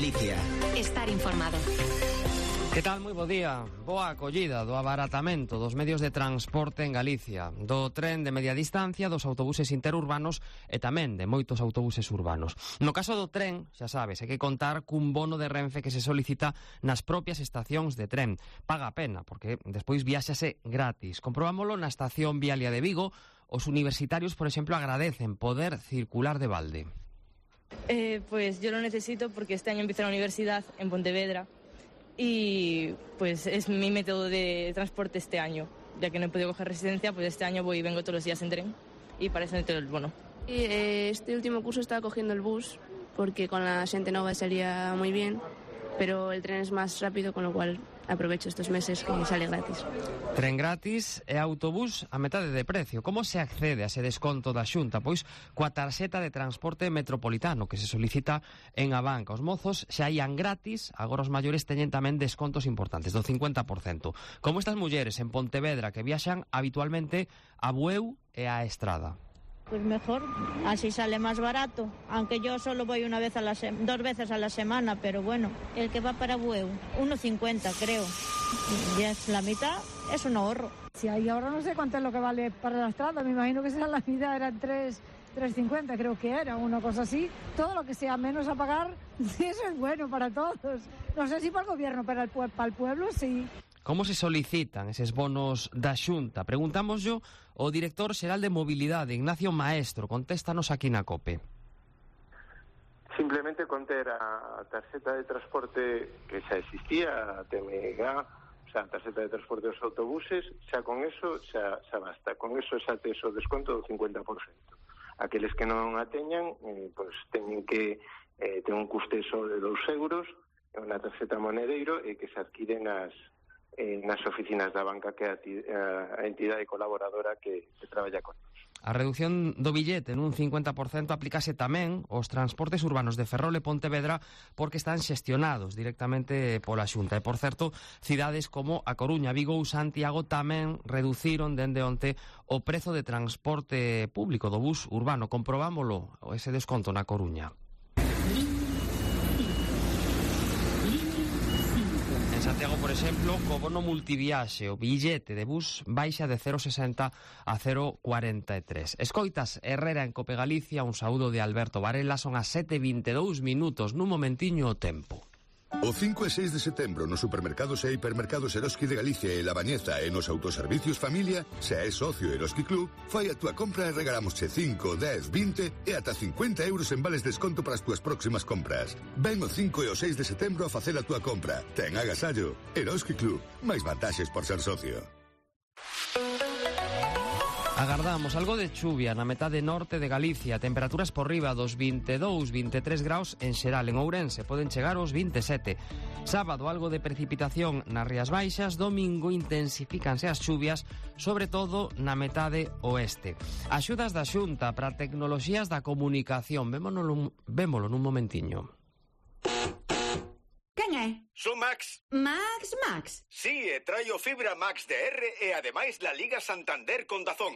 Galicia. Estar informado. Que tal? Moi bo día. Boa acollida do abaratamento dos medios de transporte en Galicia, do tren de media distancia, dos autobuses interurbanos e tamén de moitos autobuses urbanos. No caso do tren, xa sabes, hai que contar cun bono de Renfe que se solicita nas propias estacións de tren. Paga a pena, porque despois viaxase gratis. Comprobámolo na estación vialia de Vigo. Os universitarios, por exemplo, agradecen poder circular de balde. Pues yo lo necesito porque este año empiezo la universidad en Pontevedra. Y pues es mi método de transporte este año. Ya que no he podido coger residencia, pues este año voy y vengo todos los días en tren. Y para eso necesito el bono. Y este último curso estaba cogiendo el bus, porque con la xente nova salía muy bien, pero el tren es más rápido, con lo cual aprovecho estos meses que sale gratis. Tren gratis e autobús a metade de precio. Como se accede a ese desconto da Xunta? Pois coa tarxeta de transporte metropolitano que se solicita en a banca. Os mozos xa ían gratis, agora os maiores teñen tamén descontos importantes, do 50%. Como estas mulleres en Pontevedra que viaxan habitualmente a Bueu e a Estrada. Pues mejor, así sale más barato, aunque yo solo voy dos veces a la semana, pero bueno, el que va para Bueu, 1,50 creo, y es la mitad, es un ahorro. Si hay ahora no sé cuánto es lo que vale para la Estrada, me imagino que será la mitad, eran 3,50 creo que era, una cosa así. Todo lo que sea menos a pagar, eso es bueno para todos. No sé si para el gobierno, pero para el pueblo sí. Como se solicitan eses bonos da Xunta? Preguntámoslo ao director xeral de Mobilidade, Ignacio Maestro. Contéstanos aquí na COPE. Simplemente conter a tarxeta de transporte que xa existía, a TMG, o sea, a tarxeta de transporte dos autobuses, xa con eso xa basta. Con eso xa tes o desconto do 50%. Aqueles que non a teñan, pues teñen que ter un custe só de 2 euros, unha tarxeta monedeiro e que se adquiren nas oficinas da banca, que é a entidade colaboradora que traballa con nós. A reducción do billete nun 50% aplícase tamén aos transportes urbanos de Ferrol e Pontevedra, porque están xestionados directamente pola Xunta. E, por certo, cidades como A Coruña, Vigo ou Santiago tamén reduciron dende onte o prezo de transporte público do bus urbano. Comprobámolo, ese desconto na Coruña. Santiago, por exemplo, co bono multiviaxe, o billete de bus baixa de 0,60 a 0,43. Escoitas Herrera en Cope Galicia, un saúdo de Alberto Varela, son as 7:22 minutos, nun momentiño o tempo. O 5 e 6 de setembro nos supermercados e hipermercados Eroski de Galicia e La Bañeza e nos autoservicios Familia, se é socio Eroski Club, fai a túa compra e regalámosche 5, 10, 20 e ata 50 euros en vales de desconto para as túas próximas compras. Ven o 5 e o 6 de setembro a facer a túa compra. Ten agasallo. Eroski Club. Máis vantaxes por ser socio. Agardamos algo de chuvia na metade norte de Galicia, temperaturas por riba dos 22-23 graus en xeral. En Ourense poden chegar aos 27. Sábado algo de precipitación nas Rías Baixas, domingo intensifícanse as chuvias, sobre todo na metade oeste. Axudas da Xunta para tecnoloxías da comunicación, vémolo nun momentiño. Quen é? Son Max. Max? Sí, e traio fibra Max DR e ademais la Liga Santander con Dazón.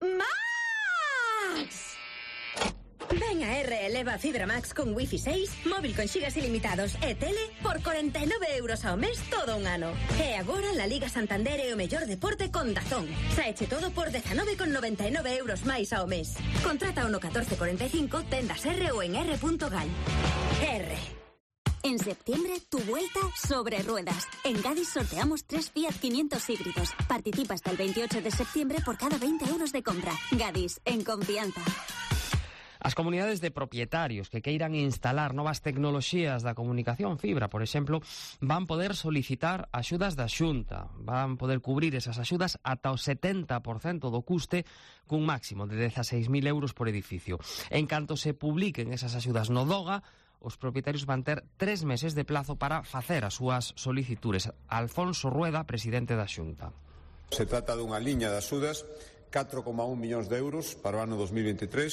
Max! Ven a R, eleva fibra Max con Wi-Fi 6, móvil con xigas ilimitados e tele por 49 euros ao mes todo un ano. E agora la Liga Santander é o mellor deporte con Dazón. Saeche todo por 19,99 euros máis ao mes. Contrata o no 1445, tendas R ou en r.gal. R. En septiembre, tu vuelta sobre ruedas. En Gadis sorteamos 3 Fiat 500 híbridos. Participa hasta el 28 de septiembre por cada 20 euros de compra. Gadis, en confianza. As comunidades de propietarios que queiran instalar novas tecnoloxías da comunicación fibra, por exemplo, van poder solicitar axudas da Xunta. Van poder cubrir esas axudas ata o 70% do custe, cun máximo de 16.000 euros por edificio. En canto se publiquen esas axudas no DOGA, os propietarios van ter 3 meses de plazo para facer as súas solicitudes. Alfonso Rueda, presidente da Xunta. Se trata dunha liña de axudas, 4,1 millóns de euros para o ano 2023,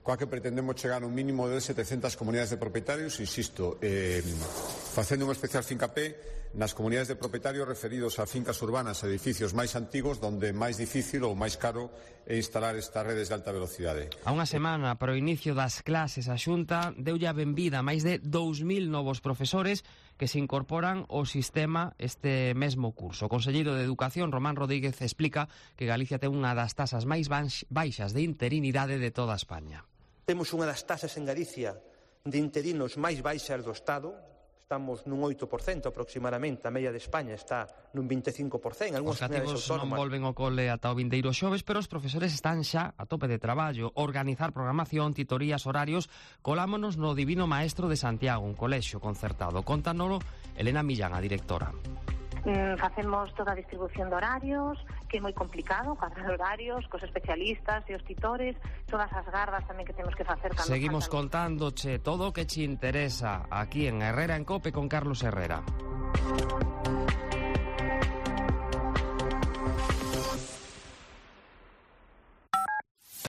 coa que pretendemos chegar a un mínimo de 700 comunidades de propietarios, insisto, facendo un especial fincapé nas comunidades de propietarios referidos a fincas urbanas e edificios máis antigos onde máis difícil ou máis caro é instalar estas redes de alta velocidade. A unha semana para o inicio das clases, a Xunta deulle a benvida a máis de 2.000 novos profesores que se incorporan ao sistema este mesmo curso. O conselleiro de Educación, Román Rodríguez, explica que Galicia ten unha das tasas máis baixas de interinidade de toda España. Temos unha das tasas en Galicia de interinos máis baixas do Estado. Estamos nun 8% aproximadamente, a media de España está nun 25%. Os cativos non volven ao cole ata o vindeiro xoves, pero os profesores están xa a tope de traballo. Organizar programación, titorías, horarios. Colámonos no Divino Maestro de Santiago, un colexio concertado. Contanolo Elena Millán, a directora. Facemos toda a distribución de horarios, que é moi complicado, cadrar horarios, cos especialistas e os titores, todas as gardas tamén que temos que facer. Seguimos contándoche todo o que che interesa aquí en Herrera en Cope con Carlos Herrera.